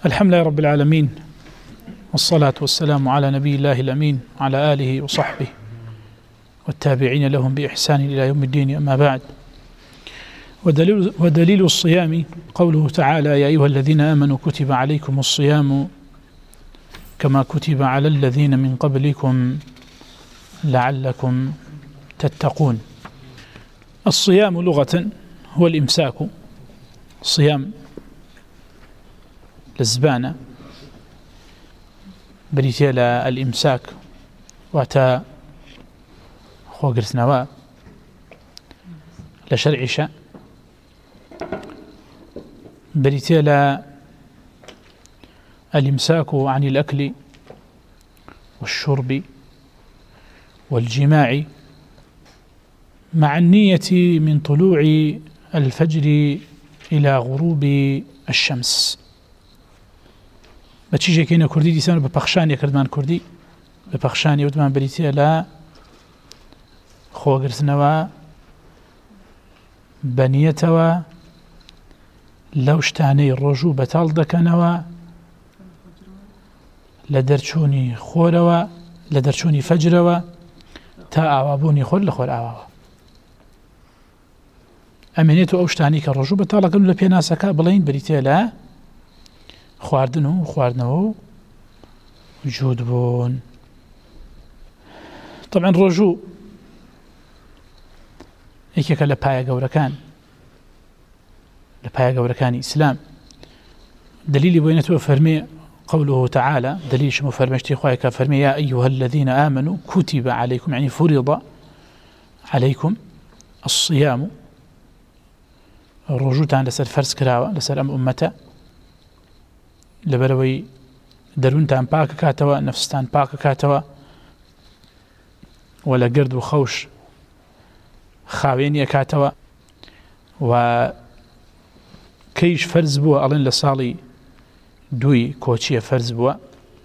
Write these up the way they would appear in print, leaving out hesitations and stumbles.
الحمد لله رب العالمين، والصلاة والسلام على نبي الله الأمين على آله وصحبه والتابعين لهم بإحسان إلى يوم الدين. أما بعد، ودليل الصيام قوله تعالى: يا أيها الذين آمنوا كتب عليكم الصيام كما كتب على الذين من قبلكم لعلكم تتقون. الصيام لغة هو الإمساك، صيام لزبانة بريتيلا الإمساك واتا خوغرت نوا لشرعشة بريتيلا الإمساك عن الأكل والشرب والجماع مع النية من طلوع الفجر إلى غروب الشمس. بچیجه که اینا کردی دیسان به پخشانی کردمان کردی به پخشانی ودمان بریتی لا خوگرتنوا بنیتوا لوشتانی رجوع بتال دکنوا لدرچونی خوروا لدرچونی فجروا تا آوابونی خور لخور آوابا امنیتو اوشتانی که رجوع بتال دکن لپیناسکا بلین بریتی لا خواردنو وجود بون. طبعا الرجوع هيك لبايا قوركان إسلام. دليل بينته فرمي قوله تعالى، دليل شمو فرمشتي خوايا فرمي: يا أيها الذين آمنوا كتب عليكم، يعني فرض عليكم الصيام. الرجوع تان لسر فرس كراوة لسر أمته لبروي درونتان باك كاتوا نفستان باك كاتوا ولا قرد وخوش خاوينيا كاتوا وكيش فرز بوا ألين لصالي دوي كوتشيا فرز بوا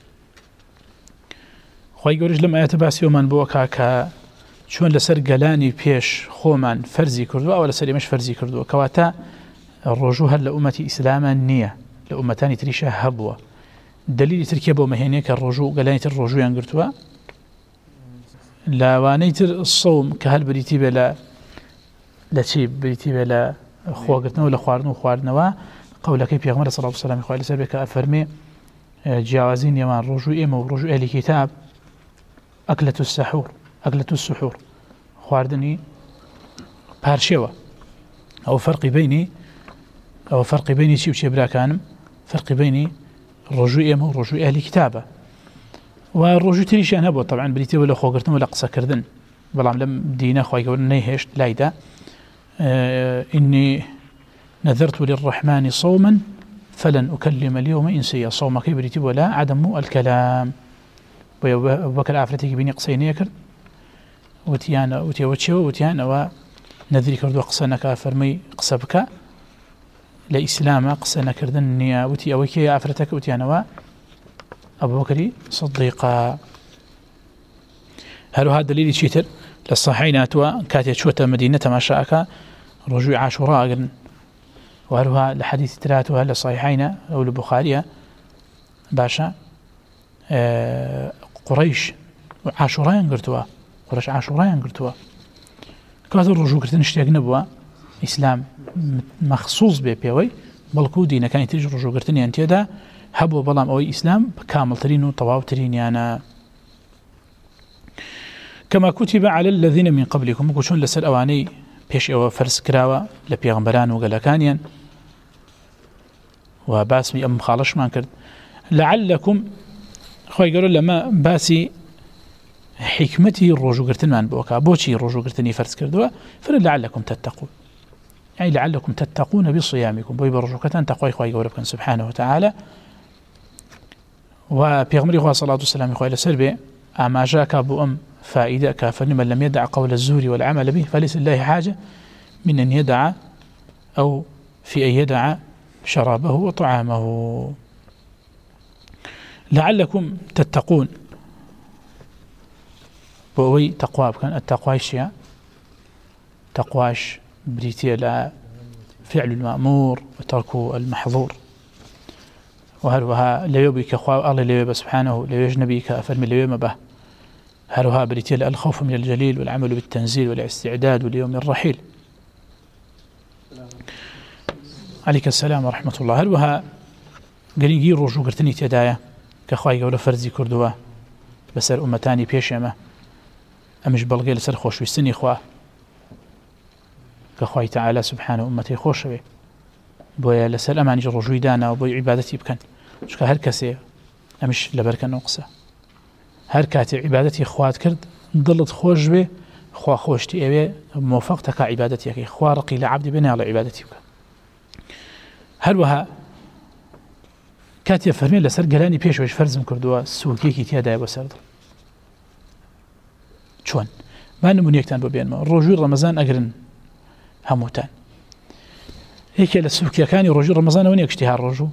خواهي قورج لما يتباسي ومن بوا كاكا شون لسر قلاني بيش خومن فرزي كردوا أو لسر مش فرزي كردوا كواتا الرجوع لأمتي إسلاما نية لأمتاني تريشة هبوة. دليل تركيبه مهينيك الرجوع قلانية الرجوع ينقرتوا لوانية الصوم كهل بريتي بلا لتشيب بريتي بلا خواقرتنا ولا خواردنوا قولك بيغمر صلى الله عليه وسلم إخوة لسبك أفرمي جاوزين يمان الرجوع إما ورجوع أهل كتاب أكلة السحور خواردني بارشيوة أو فرق بيني شيء وشيء براكانم، فرق بيني الرجوع إما ورجوع أهل كتابة. والرجوع تريشان هبو طبعا بريتي ولا خوغرتن ولا قصة كردن بلام لم دينا خواهي قولن نيهشت لايدا إني نذرت للرحمن صوما فلن أكلم اليوم إنسيا. صومك بريتي ولا عدم الكلام. أبو بكر عفرتك بيني قصيني كرد وتيانا وتيانا ونذري كردو قصنك فرمي قصبك لإسلام قصنا كردن نيا وتي أوكي عفرتك وتيانا أبو بكر صديقا. هل هذا دليل شيتر للصحيحين كاتيا شوتا مدينة ما شاءك رجوع عاشوراء. وهل هذا الحديث تراتها للصحيحين أو البخاري باشا قريش عاشوراء ينقرتوا قريش عاشوراء ينقرتوا كاتو الرجوع كرتن اشتياق نبوا إسلام مخصوص بيبيوي بلكو دينا كان يتجي رجوع كرتني أنت دا هبوا بلام أو إسلام كامل ترين وطواو ترين يعني كما كتب على الذين من قبلكم وكشون لسر أواني بيش أو فرس كراوة لبيغمبران وقلقانيا وباسمي أم خالش ما كرد لعلكم خوي قالوا لما باسي حكمتي الرجوع كرتن من بوكا بوشي الرجوع كرتني فرس كردوا فلعلكم تتقون، يعني لعلكم تتقون بصيامكم بوي برجوكتان تقوي خوي قولكم سبحانه وتعالى. وبيغمري خواه صلاة والسلام خواه لسربي أما جاك أبو فائدة كافرني من لم يدع قول الزور والعمل به فليس لله حاجة من أن يدع أو في أن يدع شرابه وطعامه. لعلكم تتقون بوي تقوى كان التقوى شيء تقواش بريتي لا فعل المأمور وترك المحظور. وهروها ليوبي كخوا الله ليوبي سبحانه ليوج نبي كأفرمي ليوم به هروها بريتيل الخوف من الجليل والعمل بالتنزيل والاستعداد واليوم الرحيل عليك السلام ورحمة الله هروها قرينجي روجو قرتني تدايا كخواي قولة فرزي كردوا بسر أمتاني بيشيما أمش بلغي لسر خوش بسني خواه كخواي تعالى سبحانه أمتي خوش بي بويا لسر أماني روجوي دانا وبوي عبادتي بكن شكا هر كسي أمش لبركة نقصة هر كاتي عبادتي خوات كرد ضلت خوش بي خوا خوشتي أبي موفقتك عبادتي كي خوا رقي لعبدي بني على عبادتي بكن هروها كاتي فرمي لسر قلاني بيش ويش فرزم كردوا سوكيكي تيادا بسرد چون ما نمونيكتان ببين ما رجوع رمضان أقرن هموتان هيك لسوكيا كاني رجوع رمضان وني اكشتهار رجوع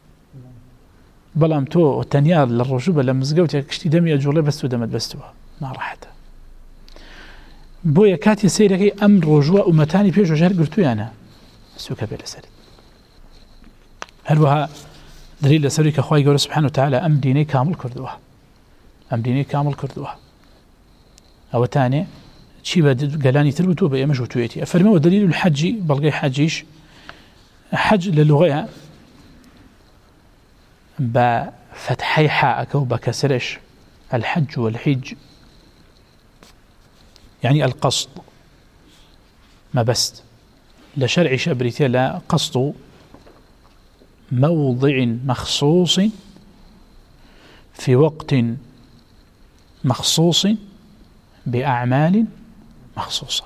بلام تو والتنيار للرجوع بلا مزقوت اكشتي دمي أجولي بس ودمت بس ما راحت بويا كاتي سيركي أم رجوع أمتاني بيش وشهر قلتو أنا سوكا بلا سرد هلوها دليل لسريك أخوي قول سبحانه وتعالى أم ديني كامل كردوها أم ديني كامل كردوها أو تاني شي بعد قالاني تربطوا بأمش وتويتي أفرمي ودليل الحج بلغي حجيش حج للغة بفتحي حاءك وبكسرش الحج والحج يعني القصد ما بست لشرع شبريتي لا قصد موضع مخصوص في وقت مخصوص بأعمال مخصوصة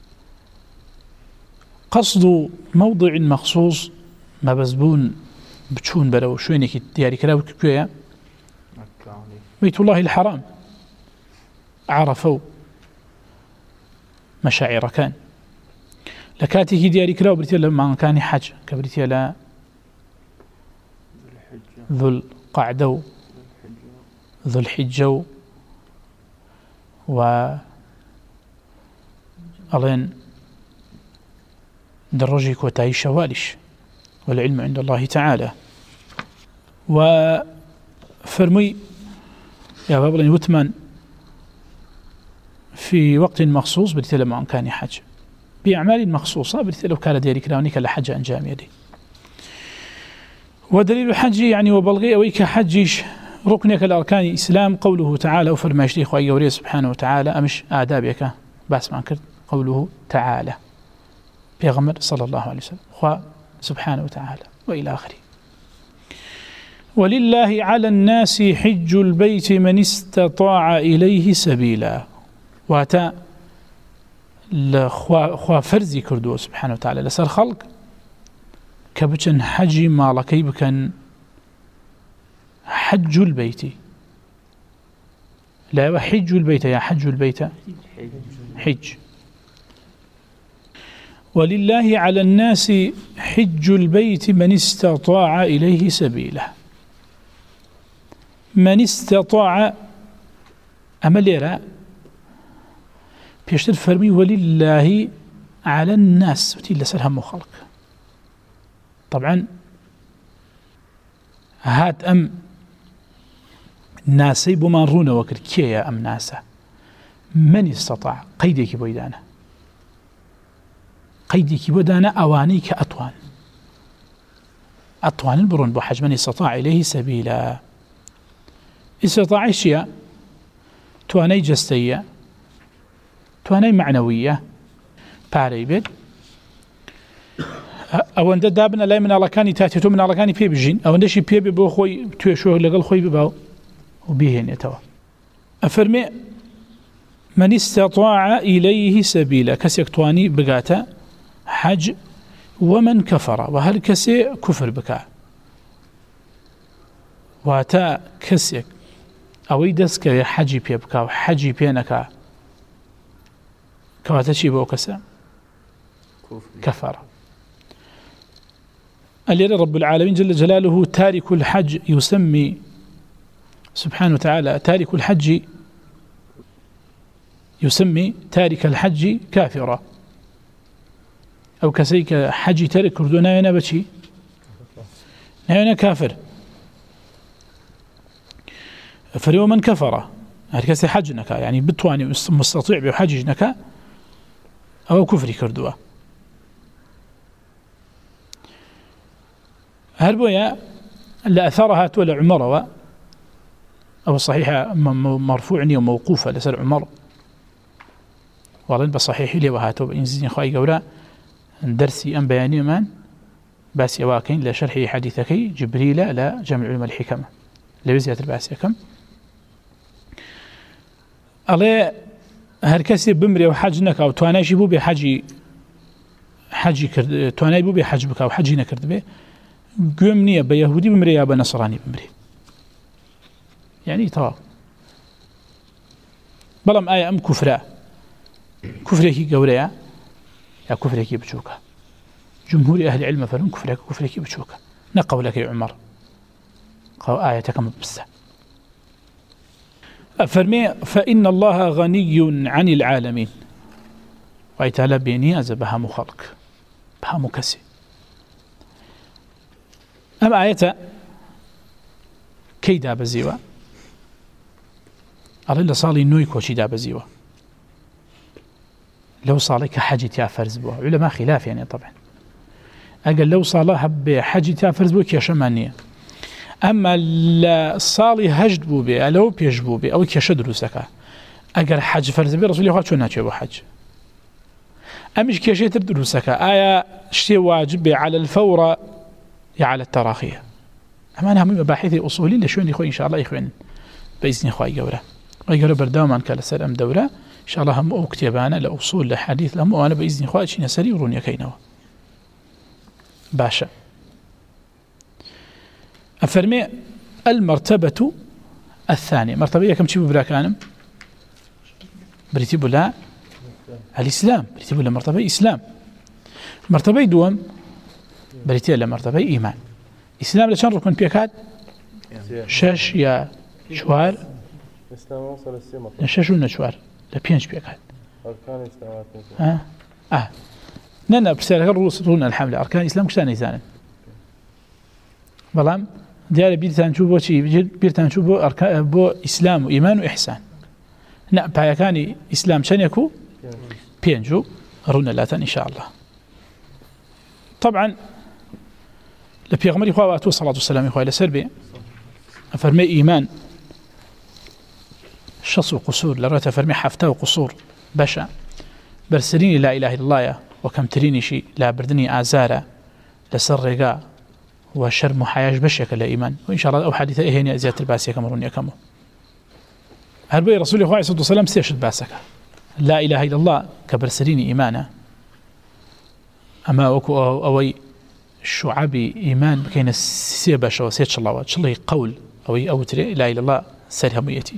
قصد موضع مخصوص ما بزبون بتشون بلو شوينك دياري كلاو كويا بيت الله الحرام عرفوا مشاعر كان لكاتي دياري كلاو بريتيا لما كان حج كبريتيا لا ذو القعدة ذو الحجة ألين دروجك وتعيش شوالش والعلم عند الله تعالى وفرمي يا بابلين وثمان في وقت مخصوص بالتالي ما كان حج بأعمال مخصوصة بالتالي لو كان ديري كلاونيك لحج أنجام يدي ودليل الحج يعني وبلغي أويك حجيش ركنك الأركان الإسلام قوله تعالى وفرما شيخ وأيوري سبحانه وتعالى أمش آدابك بس ما كرت قوله تعالى بيغمر صلى الله عليه وسلم سبحانه وتعالى وإلى آخره ولله على الناس حج البيت من استطاع إليه سبيلا واتا لخوا فرزي كردو سبحانه وتعالى لسر خلق كبتن حجي مالكي بكن حج البيت لا حج البيت يا حج البيت حج ولله على الناس حج البيت من استطاع إليه سبيلا من استطاع أمليرا بيشتر فرمي ولله على الناس وتيلا سلهم خلق طبعا هات أم ناسي بمارون وكر كيا أم ناسا من استطاع قيدك بويدانا قيدك بويدانا أوانيك أطوان البرون بحج من استطاع إليه سبيلا استطاع اشياء تواني جستية تواني معنوية باري بيت او اند دابنا لا من الله كان تاتيتو من الله كان بي بجين او اند شي بي بو خوي تو شو لقل خوي بباو وبيهن يتوا افرمي من استطاع اليه سبيلا كسيكتواني بقاتا حج ومن كفر وهل كسي كفر بكا واتا كسيك او يدسك حجي بي بكا حجي بينك كواتا شي بو كسا كفر الذي رب العالمين جل جلاله تارك الحج يسمي سبحانه وتعالى تارك الحج يسمي تارك الحج كافرا أو كسيك حج تارك كردونا ينا بشي ينا كافر فريو من كفر هركسي حجنك يعني بتواني مستطيع بحججنك أو كفر كردوا هربويا لا أثرها تولى عمر أو صحيحة مرفوعني وموقوفة لسر عمر والله بصحيح لي وهاتو إنزين خواهي قولا درسي أم بياني من باس يواكين لشرح حديثك جبريل لا جمع علم الحكمة لوزية الباسية كم الله هركسي بمري وحجنك أو تواناجي بو بحجي كرد تواناجي بو بحج بك أو حجي نكرد به قومني بيهودي بمري يا بنصراني بمري يعني طبعا بلام آية أم كفريكي قوريا يا كفريكي بشوكا جمهور أهل العلم فلون كفريكي بشوكا نقول لك يا عمر قال آية كم بس فرمي فإن الله غني عن العالمين ويتعالى بيني أزبها مخلق بها مكسي أما آية كي داب زيوا أرلا صالي نويك وشي داب زيوا لو صالي كحاجة يا فرز بوا علماء خلاف يعني طبعا أقل لو صالها بحاجة يا فرز بوا كيشمانية أما الصالي هجد بو بي ألو بيجبو بي أو كيشد روسكا أقل حاج فرز بي رسولي خواه شو ناتشو حاج أمش كيشيتر دروسكا آية شتي واجب على الفور يا على التراخية أما أنا هم مباحثي أصولي لشون يخوي إن شاء الله يخوين بإذن إخوائي قوله ويقولوا برداوما كالسر أم دولة إن شاء الله هم أكتبانا لأصول لحديث لهم وأنا بإذن إخوائي شين سري وروني كينوا باشا أفرمي المرتبة الثانية مرتبة كم تشيبوا براكانم بريتيبوا لا الإسلام بريتيبوا لا مرتبة إسلام مرتبة دوم بريتيبوا لا مرتبة إيمان إسلام لشان ركن بيكاد شش يا شوار إسلام وصل السماء شش ولا شوار لا بينش بيكاد أركان الإسلام ننا بسيرة رؤوسنا الحملة أركان الإسلام كشان إنسان بلام ديال بيرتان شو بوشي بيرتان شو بو أركان بو إسلام وإيمان وإحسان نا بيكاني إسلام شن يكو بينجو رونا لاتن إن شاء الله طبعا لبيغمر إخوة واتو صلاة والسلام إخوة لسربي أفرمي إيمان شص وقصور لرأت أفرمي حفته وقصور بشا برسليني لا إله إلا الله وكم تريني شيء لا بردني آزارة لسر رقاء وشر محاياش بشك الإيمان وإن شاء الله أو حديثة إهيني أزيادة الباسية كمرون يكمو هربي رسول الله صلى الله عليه وسلم سيشد باسك لا إله إلا الله كبرسليني إيمانا أما أوي شعبي إيمان بكين السيباشا وسيتش الله وشلي قول أو تري لا إله إلا الله سرها ميتي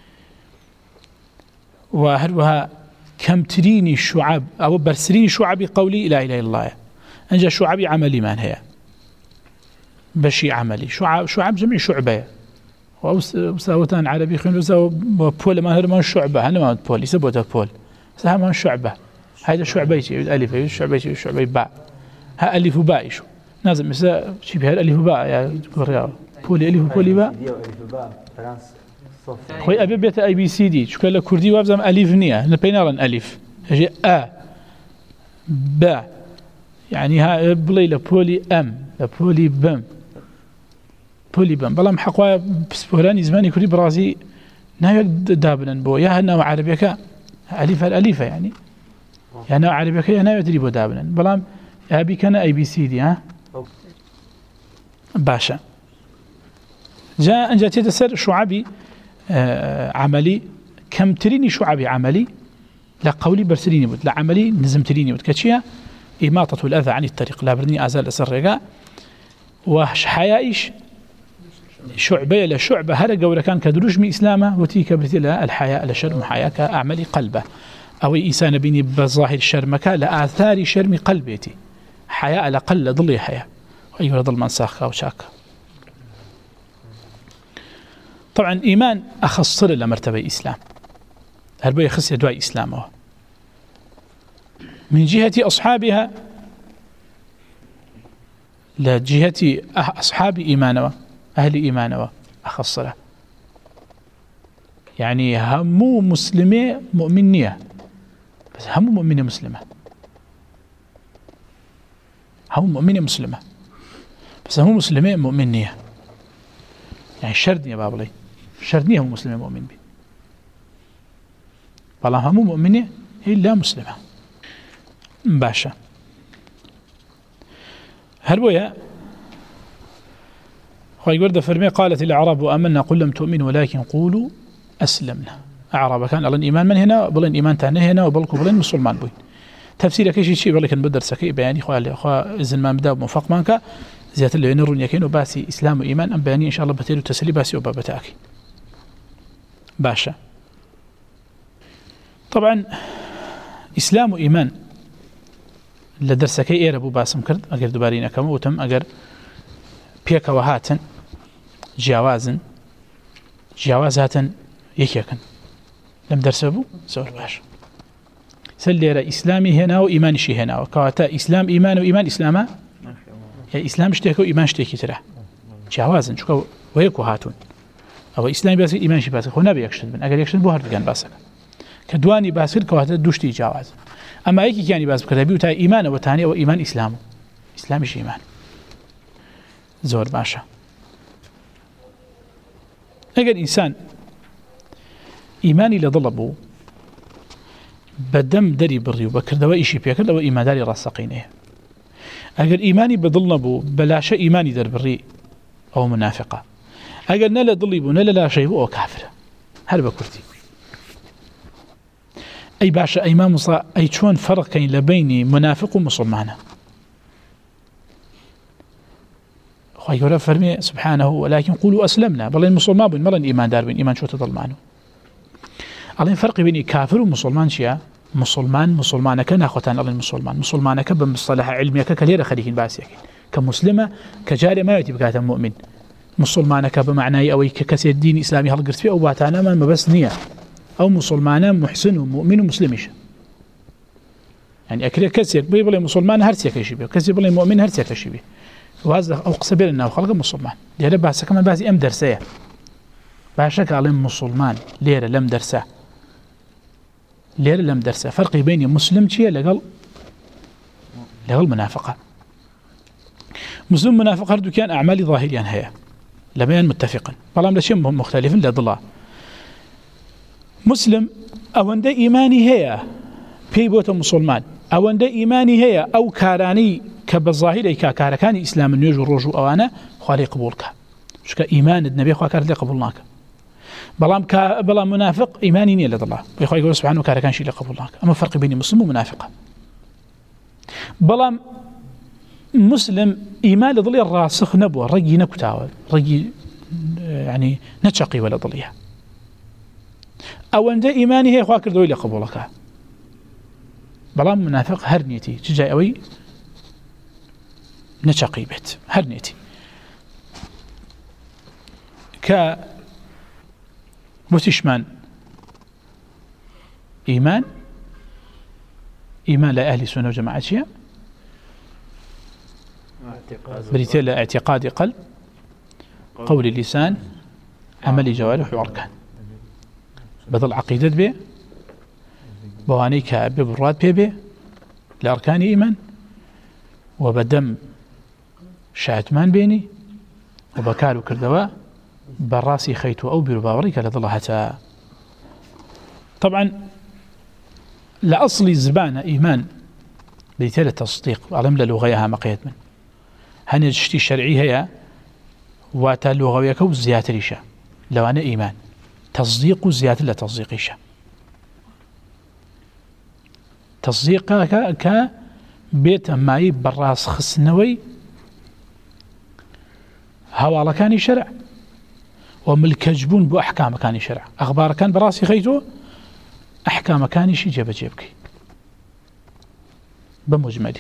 وهروها كم تريني الشعب أو برسليني شعبي قولي لا إله إلا الله أنجا شعبي عملي من هي بشي عملي شعب جميع شعبة وساوتان عربي خين وساو بول ما هرمان شعبة أنا ما بول يسبوتها بول سهم شعبة هذا شعبة يجي ألف شعبة باء ها ألف باء شو لازم مثلا شيء بهذا ألف باء يا قرية بولي ألف بولي باء خوي أبي بيت أي بي سي دي شو كلا كردي وابزم ألف نية نبينارن ألف هجي با يعني ها بلي لبولي لبولي بم بولي بم بلا محقوا بسبوراني زماني كردي برازي نايك دابنا بو يا هنا عربيك ألفة يعني يعني عربيك يا نايك تريبو دابنا بلا أبي كان أي بي سي دي ها باشا جاء تسر شعبي عملي كم تريني شعبي عملي لا قولي برسليني بود لا عملي نزم تريني بود كتشيا إماطة الأذى عن الطريق لا برني أزال أسر رقاء وش حيائش شعبة إلى شعبة هرقة ولا كان كدروج من إسلامه وتيك برتلا الحياء لشرم حياك أعملي قلبه أو إيسان بني بظاهر شرمك لآثار شرم قلبيتي حياء لقل ضلي حياء أيها ضل من ساخة وشاكة طبعا إيمان أخصر إلى مرتبة إسلام هل يخص يدعي إسلامه من جهة أصحابها لجهة أصحاب إيمانه أهل إيمانه أخصره يعني همو مسلمة مؤمنية بس همو مؤمنة مسلمة همو مؤمنة مسلمة بس همو مسلمة مؤمنية يعني شرط يا بابلي شرطني همو مسلمة مؤمن بي والله همو مؤمنة إلا مسلمة باشا هل بويا خواهي ورد فرمي قالت الأعراب آمنا قل لم تؤمنوا ولكن قولوا أسلمنا أعراب كان ألن إيمان من هنا بلن إيمان تاني هنا وبلكو بلن مسلمان بوين تفسير كيشي شيء بلكن بدر سكي بياني خوا إذن ما مداب موفق مانك زيادة اللي ينرون يكين وباسي إسلام وإيمان أم بياني إن شاء الله بتيرو تسلي باسي وبابتاكي باشا طبعا إسلام وإيمان لدرسكي إيربو باسم كرد أقر دبارين أكما وتم أقر بيك وهاتن جوازاتن يكيكن لم درسبو سؤال باش سليرا إسلامي هنا وإيماني شي هنا وكواتا إسلام إيمان وإيمان إسلاما يعني إسلام اشتيكو إيمان اشتيكي ترى جوازن شكو ويكو هاتون أو إسلامي باسك إيمان شي باسك هو نبي يكشن من أقر يكشن بو هردقان باسك كدواني باسك كواتا دوشتي جواز أما أيكي كياني باس بكرهبي وتا إيمان وتاني وإيمان إسلام إسلامي شي إيمان زور باشا أجل إنسان إيماني لضلبه بدم دري بري وبكردوا إشي بيكردوا إيمان داري راسقينه أجل إيماني بضلبه بلاش إيماني در بري أو منافقة أجل نلا ضلبه نلا لا شيء أو كافر هل بكرتي أي باشا أي ما مصا أي شون فرق كين لبين منافق ومسلمان خير فرمي سبحانه ولكن قولوا أسلمنا بل المسلمان بين مرن إيمان دار بين إيمان شو تضلمانه على فرق بين كافر ومسلمان شيا مسلمان كان أخوتان الله مسلمان بمصطلح علمي ككليرة خليكين باسيك كمسلمة كجاري ما يتي بكاتا مؤمن مسلمان بمعنى أو ككسي الدين الإسلامي هل قرت فيه أو باتانا ما بس نية أو مسلمان محسن ومؤمن ومسلمش يعني أكل كسيك بيبلي مسلمان هرسيك يشبه كسي بيبلي مؤمن هرسيك يشبه وهذا أو قصبير إنه خلق مسلمان ليرة باسا كمان باسي أم درسية باشك عليهم مسلمان ليرة لم درسة فرق بين مسلم شيء لقل منافقة مسلم منافق هردو كان أعمال ظاهريا هي لمن متفقا فلام لشيء مختلف لضلا مسلم أو عند إيماني هي بيبوت مسلمان أو عند إيماني هي أو كاراني كبالظاهر كاركاني إسلام النيج والرجو أوانا خالي قبولك شو كإيمان النبي خوا كارد قبولناك بلام منافق إيماني نيل الله بيخوا يقول سبحانه كاركان شيء قبولناك أما فرق بين مسلم ومنافق بلام مسلم إيمان ضلي الراسخ نبوة رجي نكتاوى رجي يعني نتشقي ولا ضليها أو عند إيماني هي خوا كردو إلى قبولك بلام منافق هرنيتي تجاي أوي نتشقي بيت هرنيتي متشمان إيمان لأهل السنة وجماعة شيء بريتيل اعتقاد قلب قول اللسان عمل جوارح وأركان بدل عقيدة به بوانيك ببراد به لأركان إيمان وبدم شاتمان بيني وبكار وكردوا براسي خيت أو برباوريك لضلها طبعا لأصل الزبانة إيمان بيتالة تصديق علم للغيها مقيد من هني الشتي الشرعي هي واتا لغويك وزيادة ريشة لو أنا إيمان تصديق وزيادة لتصديق ريشة تصديقك كبيت أماي براس خسنوي هوا كان شرع وملك جبون بأحكام كان شرع أخبار كان براسي خيتو أحكام كان شي جيب جيبك بمجملي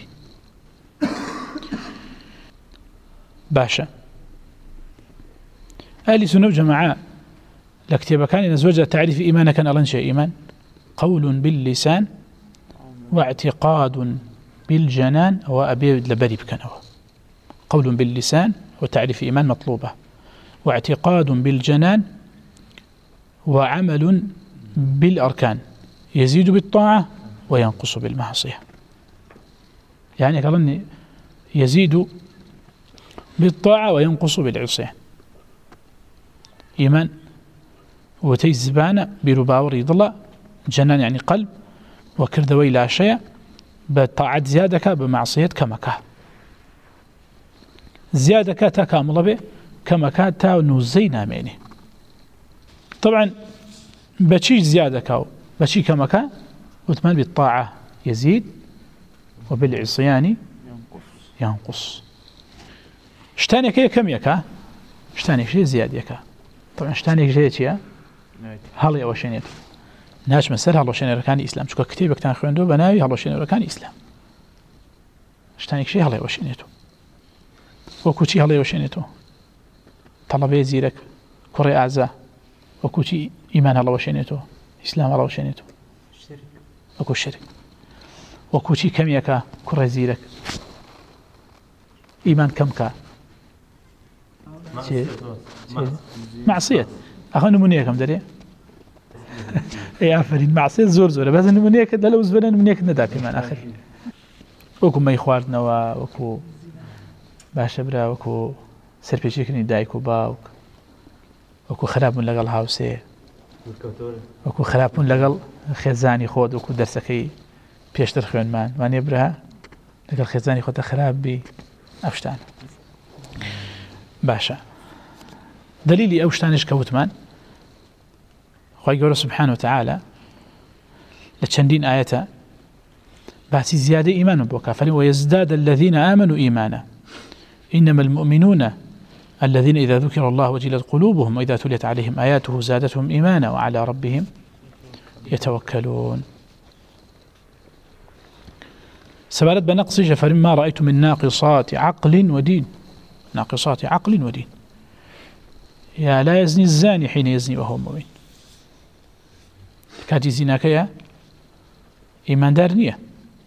باشا أهل سنة وجماعة لاكتب كان نزوج تعريف إيمانا كان ألن شيء إيمان قول باللسان واعتقاد بالجنان وأبي لبري بكنوا قول باللسان وتعريف إيمان مطلوبة واعتقاد بالجنان وعمل بالأركان يزيد بالطاعة وينقص بالمعصية. يعني قال يزيد بالطاعة وينقص بالعصيان. إيمان وتيزبان برباور يضل جنان يعني قلب وكردوي لا شيء بطاعة زيادك بمعصية كمكا زيادك تكامل به كمكا تا نوزي ناميني. طبعا بشي زيادك بشي كمكا وثمان بالطاعة يزيد وبالعصيان ينقص. شتانك هي كم يكا شتانك شيء زياد يكا. طبعا شتانك شيء هل يوشينيت ناش مسألة هل يوشيني ركان إسلام شو كتيبك تنخوندو بناوي هل يوشيني ركان إسلام شتانك شيء هل يوشينيتو وكوشي هل يوشينيتو طلبي زيرك كوري أعزاء وكوشي إيمان هل يوشينيتو إسلام هل يوشينيتو وكو الشرك وكوشي كم يكا كوري زيرك إيمان كم كا معصية أخو نمونية كم دري يا فريد معصية زور زورة بس نمونية كده لو زبنا نمونية كده نداك إيمان آخر وكو ما يخوارنا وكو باشبرا وكو سربيشيكني دايكو باوك وكو خراب من لقل هاوسي وكو خراب من لقل خزاني خود وكو درسكي بيشتر خوان ما نبرها لقل خزاني خود خراب بي أفشتان باشا دليلي أوشتانش كوتمان خوي قوله سبحانه وتعالى لتشندين آياته باسي زيادة إيمان بوكا ويزداد الذين آمنوا إيمانا إنما المؤمنون الذين إذا ذكر الله وجلت قلوبهم وإذا تليت عليهم آياته زادتهم إيمانا وعلى ربهم يتوكلون. سبالت بنقص جفر ما رأيت من ناقصات عقل ودين ناقصات عقل ودين. يا لا يزني الزاني حين يزني وهو مؤمن كاتي زناك يا إيمان دارنية.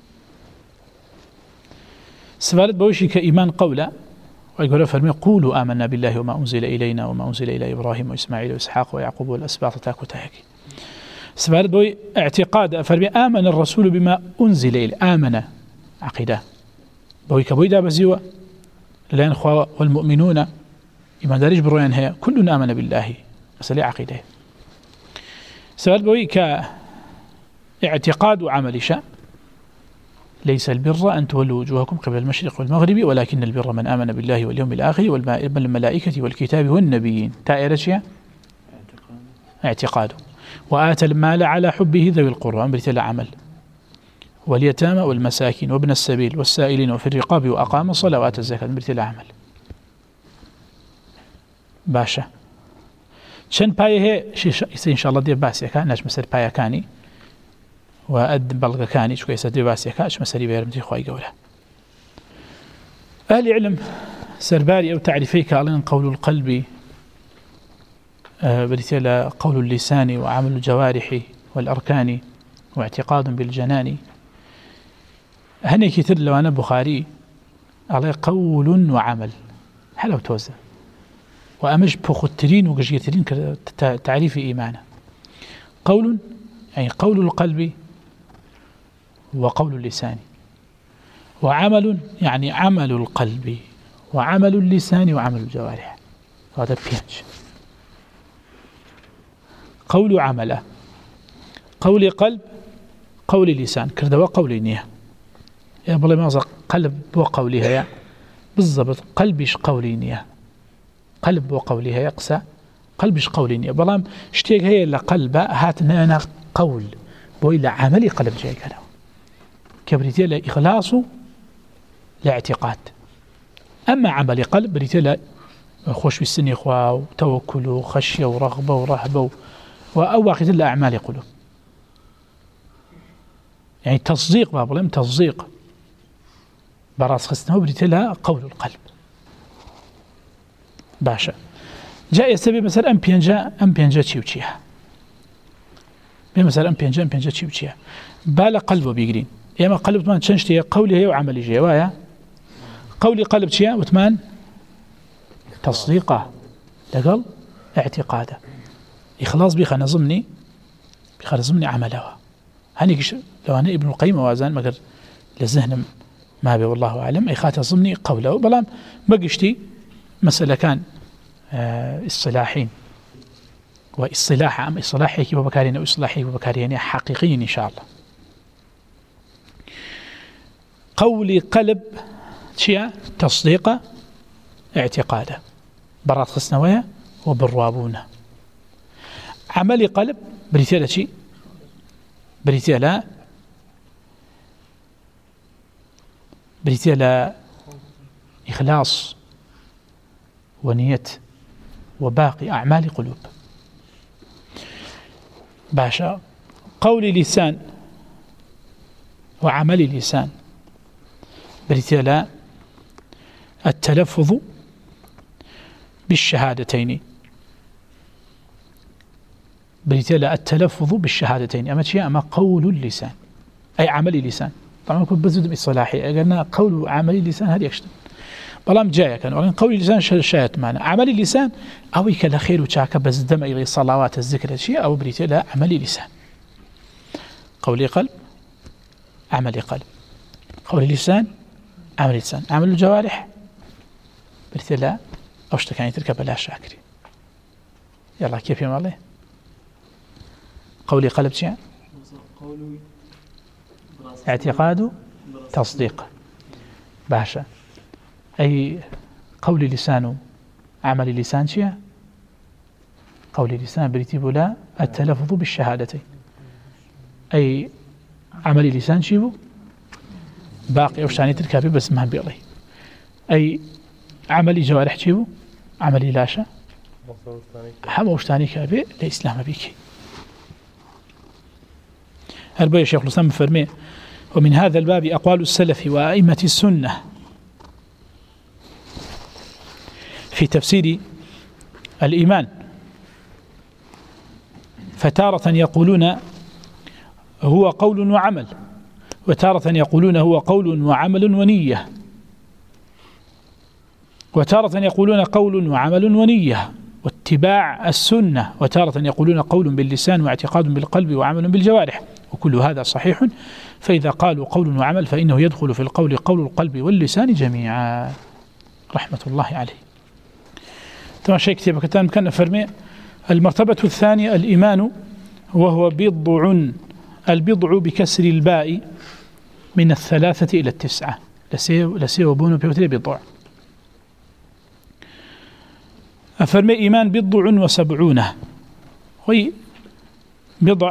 سبالت بوشي كإيمان قولا ويقول فرمي قولوا آمنا بالله وما أنزل إلينا وما أنزل إلى إبراهيم وإسماعيل وإسحاق ويعقوب والأسباط تاكو تاكي. سبالت بوي اعتقاد فرمي آمن الرسول بما أنزل إليه آمن عقيدة بوي كبويدا بزيوة لأن خوا والمؤمنون إيمان دارج برويان هي كلنا آمن بالله مسألة عقيدة. سبالت بوي كاعتقاد وعمل شاء ليس البر أن تولوا وجوهكم قبل المشرق والمغرب ولكن البر من آمن بالله واليوم الآخر والملائكة والكتاب والنبيين. تائرة اعتقاد. وآتى المال على حبه ذوي القربى أمرت العمل واليتامى والمساكين وابن السبيل والسائلين وفي الرقاب وأقام الصلاة وآتى الزكاة أمرت العمل. باشا شن بايه هي إن شاء الله دي باسيا كان ناش مسألة بايا كاني وأد بلغ كاني شو كيسا دي باسيا كاش مسألة بيرمتي خواهي قوله. أهل علم سرباري أو تعريفي كالين قول القلب بريتيلا قول اللسان وعمل الجوارح والأركان واعتقاد بالجنان. هني كتير لو أنا بخاري عليه قول وعمل حلو توزع وأمج بخطرين وقجيترين تعريف إيمانه. قول يعني قول القلب وقول اللسان وعمل يعني عمل القلب وعمل اللسان وعمل الجوارح. هذا بيانج قول عمله قول قلب قول لسان كرده وقول نية يا بلا ما قلب وقولها يا بالضبط قلبش قولي نية قلب وقولها يقسى قلبش قولي نية بلا اشتيق هي إلا قلب هاتنا أنا قول بويلا عملي قلب جاي كده كبريتي لا إخلاص لا اعتقاد. أما عملي قلب بريتي لا خوش بالسن إخوة وتوكل وخشية ورغبة ورهبة وأواخذ الأعمال قلوب يعني تصديق بابلم تصديق براس خستنه بريتلا قول القلب. باشا جاء يسبب مثلا أم بينجا تشيوتشيها بمثلا أم بينجا تشيوتشيها بالا قلبه بيقرين يا ما قلب ما تشنشتي قولي هي وعملي جوايا قولي قلب شيء وثمان تصديقه لقل اعتقاده إخلاص بيخنا ضمني عملها هنيك لو أنا ابن القيم وازان مقر لذهن ما بي والله أعلم أي خاطر ضمني قوله بلام بقشتي مسألة كان اصطلاحين واصطلاح أم اصطلاحي كيف بكارين أو اصطلاحي وبكارين حقيقيين إن شاء الله. قولي قلب شيء تصديق اعتقاده برات خسنوية وبالرابونة. عملي قلب بريتيلا شيء بريتيلا إخلاص ونية وباقي أعمال قلوب. باشا قولي لسان وعمل لسان بريتيلا التلفظ بالشهادتين أما شيء أما قول اللسان أي عمل اللسان. طبعا كنت بزود بإصطلاحي قلنا قول عمل اللسان هذا يكشف بلام جاية كان ولكن قول اللسان شايت معنا عمل اللسان أو يكلا خير وشاك بس دم إلى صلوات الذكر شيء أو بريتيلا عمل اللسان. قولي قلب عمل قلب قول اللسان عمل اللسان عمل الجوارح بريتيلا أوشتكاني تركب لا شاكري. يلا كيف يا مالي قولي قلب شيء اعتقاد تصديق باشا أي قولي لسان عمل لسان شيء قولي لسان بريتيب لا التلفظ بالشهادتين أي عمل لسان شيء باقي أوشتاني تركب بس ما بيلي أي عملي جوارح شيء عملي لاشا حما وشتاني كابي لإسلام بيكي. هربا الشيخ الإسلام فرمي ومن هذا الباب أقوال السلف وأئمة السنة في تفسير الإيمان فتارة يقولون هو قول وعمل وتارة يقولون هو قول وعمل ونية وتارة يقولون قول وعمل ونية واتباع السنة وتارة يقولون قول باللسان واعتقاد بالقلب وعمل بالجوارح وكل هذا صحيح. فإذا قالوا قول وعمل فإنه يدخل في القول قول القلب واللسان جميعا رحمة الله عليه. ثم شيء كتير كتان كان فرمي المرتبة الثانية الإيمان وهو البضع بكسر الباء من 3 إلى 9 لسيو بونو بيوتري بضع أفرمي إيمان 70 وي بضع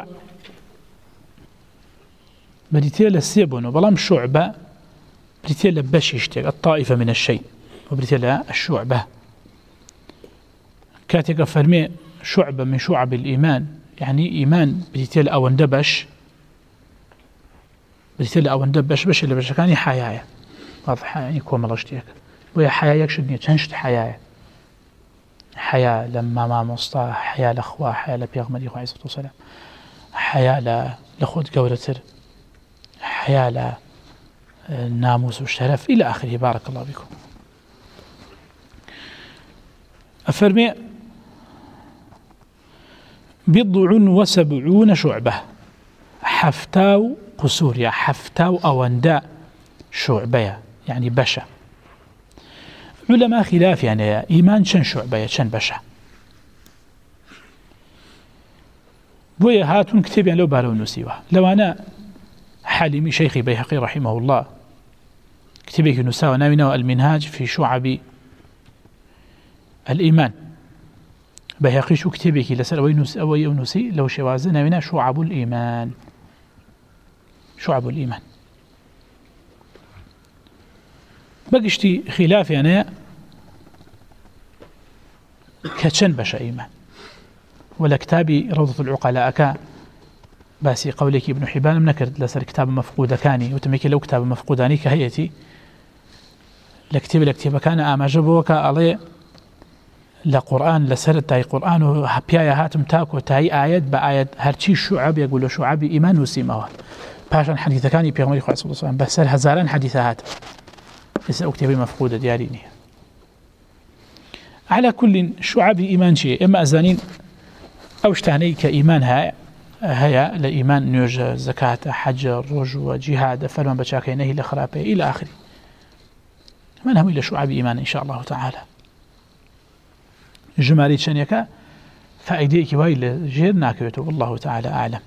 بريتيلا السيبون وبلام شعبة بريتيلا بشيشتك الطائفة من الشيء وبريتيلا الشعبة كاتك أفرمي شعبة من شعب الإيمان يعني إيمان بريتيلا أو اندبش بريتيلا أو اندبش بش اللي بشكاني حياة واضح يعني كوم رشتيك ويا حياة يكشدني تنشت حياة لما ما مصطا حياة لأخوة حياة لبيغمري عليه الصلاة والسلام حياة لخود قولتر حياة لناموس والشرف إلى آخره. بارك الله بكم. أفرمي 70 شعبة حفتاو قصور يا حفتاو أونداء شعبة يعني بشا علماء خلاف يعني إيمان شن شعبة شن بشا بويا هاتون كتب يعني لو بالو نسيوه لو أنا حالمي شيخي بيهقي رحمه الله كتبه نساوى ناوينا المنهاج في شعب الإيمان بيهقي شو كتبه لسر أو يونسي لو شوازنا ناوينا شعب الإيمان بقشتي خلاف يعني كتشن بشا إيمان ولا كتابي روضة العقلاء كا باسي قولك ابن حبان منكر لسر كتاب مفقود كاني وتميكي لو كتاب مفقوداني كهيتي لكتب كان آما جبوك علي لقرآن لسر تاي قرآن وحبيا هاتم تاكو تاي آيات بآيات هرشي شعب يقول شعب إيمان وسيمه باشان حديث كاني بيغمري خواه صلى الله عليه وسلم بس هزاران حديثات لسا أكتبي مفقودة دياريني. على كل شعب إيمان شيء إما أزانين أو شتاني كإيمان هيا لإيمان نيوج زكاة حج رجوع جهاد فرمان بشاكي نهي لخرابه إلى آخره من هم إلى شعب إيمان إن شاء الله تعالى جمالي شنيكا فأيديك وايل جير ناكبته والله تعالى أعلم.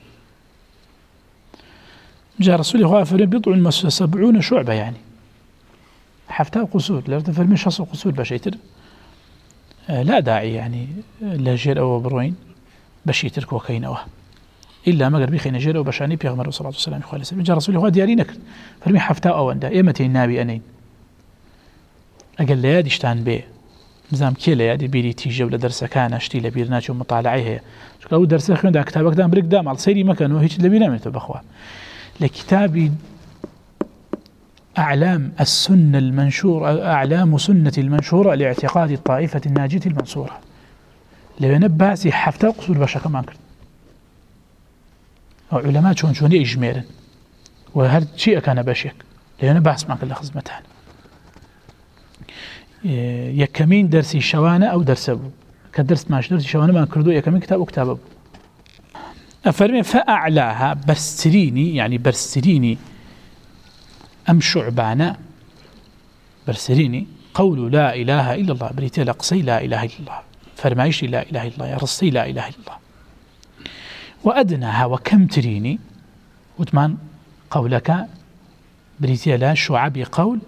جاء رسول الله بضع 70 شعبة يعني حفتها قصور لا تفرمي شخص قصور بشيتر لا داعي يعني لا جير أو بروين بشيتر كوكين أوه إلا ما قربي خينا جير أو بشاني بيغمر صلى الله عليه وسلم. جاء رسول الله دياري نكر فرمي حفتها أو أندا إيمتي النابي أنين أقل ليادشتان بيه نظام كيلا يادي بيري تيجي ولا درس كان اشتي لبيرناش ومطالعيه شكو درس خوند كتابك دام بريك دام على سيري مكان وهيك لبينا من تبخوا لكتاب أعلام السنة المنشورة أعلام سنة المنشورة لاعتقاد الطائفة الناجية المنصورة لو نباسي حفتة قصور باشا كمان كرت علماء شون إجمالا وهذا شيء كان باشيك لو نباس معك الخزمتان يكمين درسي شوانه أو درس أبو كدرس ماش درسي شوانه ما كردو يكمين كتاب وكتاب أبو أفرمي فأعلاها برسريني يعني برسريني أم شعبانا برسريني قول لا إله إلا الله بريتي لقصي لا إله إلا الله فرمايش لا إله إلا الله يا رصي لا إله إلا الله وأدناها وكم تريني وثمان قولك بريتي لا شعبي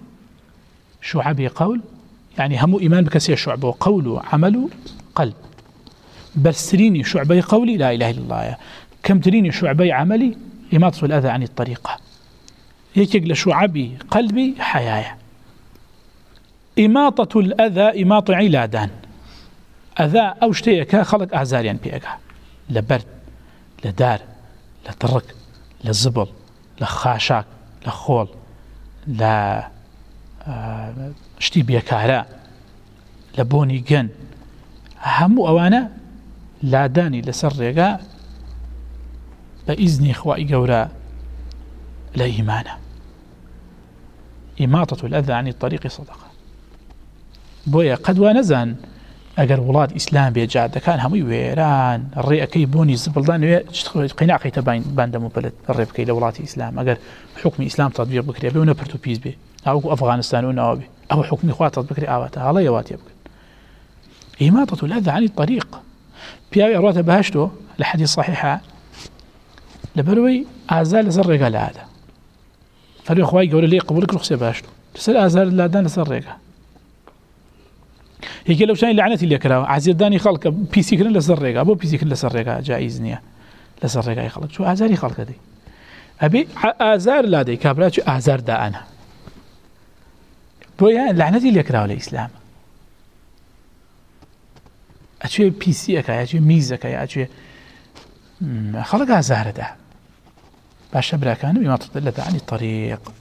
قول يعني هم إيمان بكسي شعب وقول عمل قلب برسريني شعبي قولي لا إله إلا الله كم تريني شعبي عملي إماطة الأذى عن الطريقة يكيق لشعبي قلبي حيايا إماطة الأذى إماطة علادان أذى أو شتيك خلق أعزاريا بيئك لبرد لدار لترك لزبل لخاشاك لخول لا شتي بيكارا لبوني جن همو أوانا لا داني لسرقا بإذن إخوائي قورا لا إيمانا إماطة الأذى عن الطريق صدقة بويا قد ونزان أجر ولاد إسلام بيجاد كان همو ويران الرئة كي بوني زبلدان قناع كي تبين باندمو بلد الرئة كي لولاد إسلام أجر حكم إسلام تطبيق بكري أبي ونبرتو بيز بي أو أفغانستان ونوابي أو حكم إخوات تطبيق آواتا هلا يواتي أبكر إماطة الأذى عن الطريق بياوي أروات بهاشتو لحديث صحيحة لبروي أعزال زرقة لهذا فريق أخوائي قولي لي قبولك رخصة بهاشتو تسأل أعزال لادان زرقة هيك لو شان لعنتي اللي كراو عزيز داني خلق بيسي كن لزرقة أبو بيسي كن لزرقة جائز نية لزرقة يخلق شو أعزاري خلق دي أبي أعزار لا دي كابرات شو أعزار دا أنا بويا لعنتي اللي كراو الإسلام أشوي بيسي أكاي أشوي ميز أكاي أشوي خلق أعزار دا باش براكان بما تطلت عن الطريق.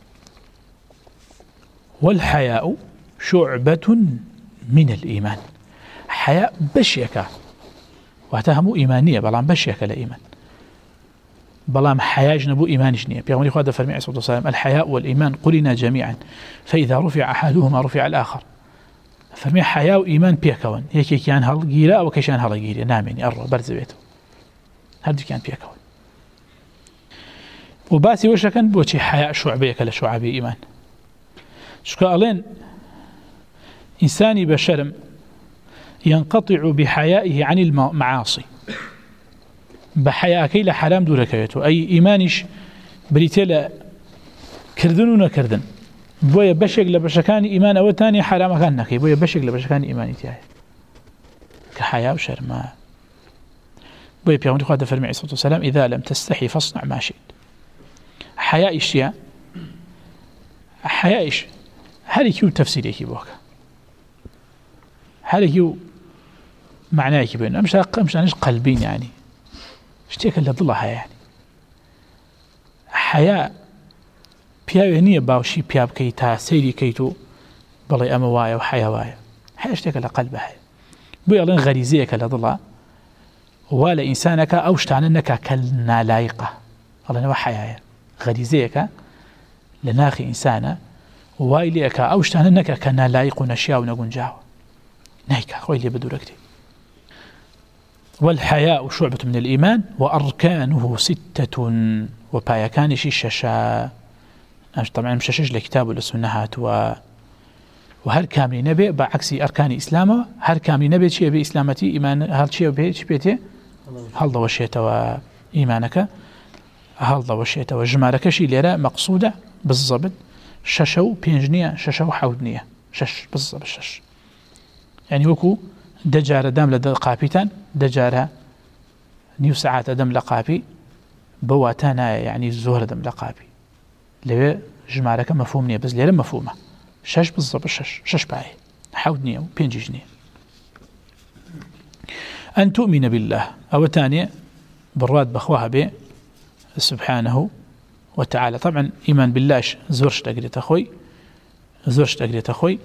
والحياء شعبة من الإيمان حياء بشيكا واتهموا إيمانية بلام بشيكا لإيمان بلام حياء جنبو إيمان جنية بيغمري خواد فرمي عليه الصلاة والسلام الحياء والإيمان قلنا جميعا فإذا رفع أحدهما رفع الآخر فرمي حياء وإيمان بيكوان هيك كان هالجيرة أو كيشان هالجيرة نامني أروى برز بيته هذا كان بيكوان وباسي وشكن بوشي حياء شعبية كلا شعبي إيمان شكا ألين إنساني بشرم ينقطع بحيائه عن المعاصي بحياء كيلا حرام دوركيته أي إيمانش بريتيلا كردن ونكردن بويا بشك لبشكان إيمان أو تاني حرام كان نكي بويا بشك لبشكان إيماني تياهي كحياء وشرم بويا بيغمري خواد فرمي عليه الصلاة والسلام إذا لم تستحي فاصنع ما شئت حياء إشياء حياء إيش هل كيو تفسيري كي بوكا هل كيو معناه كي بينه مش عنش قلبين يعني اشتيك اللي ضلها يعني حياء بياو هنية باوشي بياب كي تاسيري كيتو بلي أما وايا وحيا وايا حياء اشتيك اللي قلبها بوي ألين غريزيك اللي ضلها ولا إنسانك أوشتعن أنك كلنا لايقة الله نوى حياء غريزيك لناخي إنسانا وايليك أوشتعن أنك كنا لايق نشياء ونقون جاو نايكا خويلي بدوركتي والحياء شعبة من الإيمان وأركانه 6 وبايكانش ششا. طبعا مششش لكتاب والسنة وهر كامل نبي بعكس أركان إسلامه، هر كامل نبي شيء بإسلامتي إيمان، هر شيء بيته هل ضوشيت وإيمانك هل ضوشيت وجمالك شيء لرا مقصودة بالضبط 6 5 6 حودنية 6 بالضبط 6 يعني وكو دجار دام لدى قابيتان دجار نيو ساعات دم لقابي بواتانا يعني زهر دم لقابي لو جمالك مفهوم نية بس ليرا مفهومة 6 بالضبط 6 باي حودنية و5 جنيه. أن تؤمن بالله أو تانية بالراد بخواها به سبحانه وتعالى. طبعا إيمان بالله زورش تقريت أخوي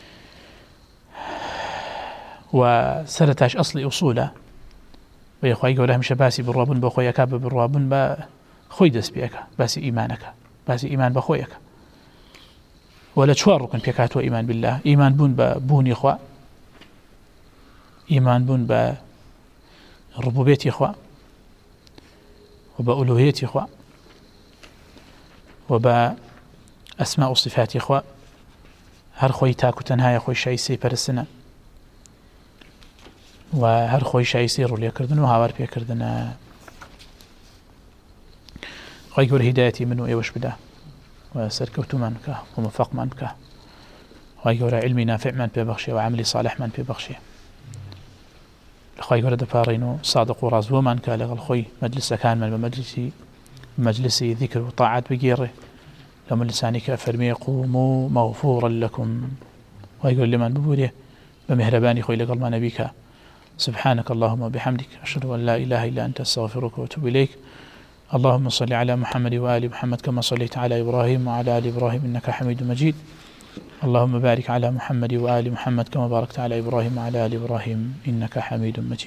وسرتاش أصلي أصوله ويخوي قوله مش باسي بالرابون بخويا كاب بالرابون بخوي دس بيك باسي إيمانك باسي إيمان بخويك ولا شوار ركن بيكات وإيمان بالله إيمان بون ببوني إخوة إيمان بون بربوبية إخوة وبألوهية إخوة وبأسماء وصفات إخوة هر خوي تاكو تنهاية خوي شايسي برسنا وهر خوي شايسي رولي كردن وهاور بيه كردن خوي قول هدايتي منو ايوش بدا وسركوتو منك ومفاق منك خوي قول علمي نافع من ببخشي وعملي صالح من ببخشي خوي قول دفارينو صادق ورازو منك لغل خوي مجلس كان من مجلسي ذكر وطاعات بقيره لما لسانك فرمي قوموا مغفورا لكم ويقول لمن ببوريه بمهرباني خوي لقل ما نبيك سبحانك اللهم وبحمدك أشهد أن لا إله إلا أنت أستغفرك وأتوب إليك. اللهم صل على محمد وآل محمد كما صليت على إبراهيم وعلى آل إبراهيم إنك حميد مجيد. اللهم بارك على محمد وآل محمد كما باركت على إبراهيم وعلى آل إبراهيم إنك حميد مجيد.